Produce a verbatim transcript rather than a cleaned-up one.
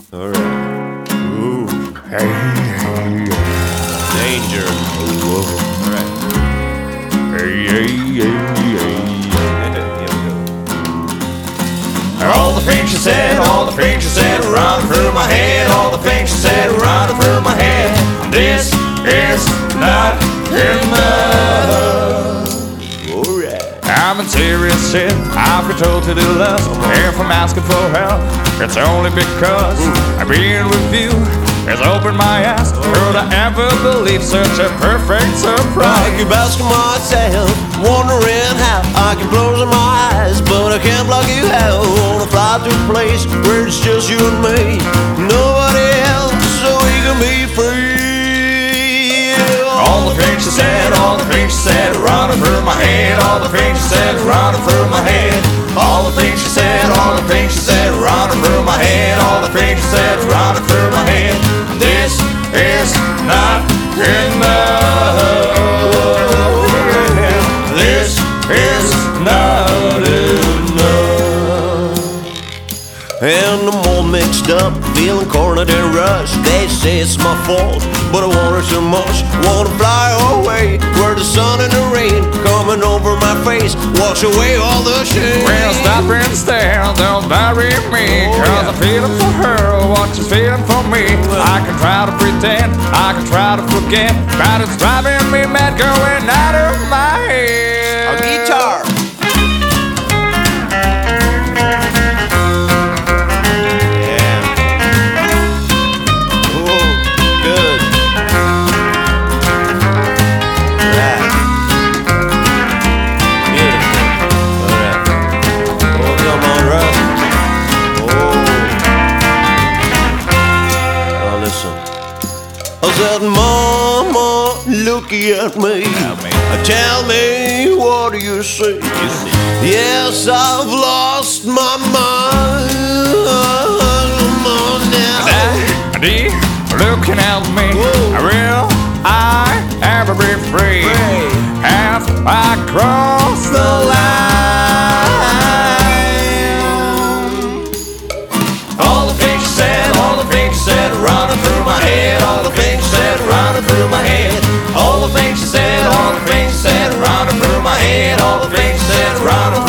All right. Ooh. Hey, hey, danger. All right. Hey, hey, hey, hey. All the things she said, all the things she said, running through my head. All the things she said, running through my head. This is not enough. Alright. I'm in serious shit. I've been told to do lust. If I'm asking for help, it's only because I've been with you. Has opened my eyes. Could I ever believe such a perfect surprise? I keep asking myself, wondering how I can close my eyes, but I can't block you out. I wanna fly to a place where it's just you and me, nobody else, so we can be free. All the things she said, all the things she said, running through my head. All the things she said, running through my head. All the things she said, all the things she said, running through my head. All the things she said, running through my head. This is not enough. This is not enough. And I'm all mixed up, feeling cornered and rushed. They say it's my fault, but I want her so much. Wanna fly away, where the sun and the rain coming over my face, wash away all the shame. Well, stop and stare, don't bury me, oh, cause yeah. I'm feeling for her what she's feeling for me. I can try to pretend, I can try to forget, but it's driving me mad, going out of my head. A guitar. I said, Mama, looky at me. Tell me, what do you see? Yes, I've lost my mind now. Daddy, looking at me, will I ever be free? Have I crossed the line? All the things you said, all the things you said, running through my head. All the things you said, running through my head. All the things you said, all the things you said, running through my head. All the things you said, running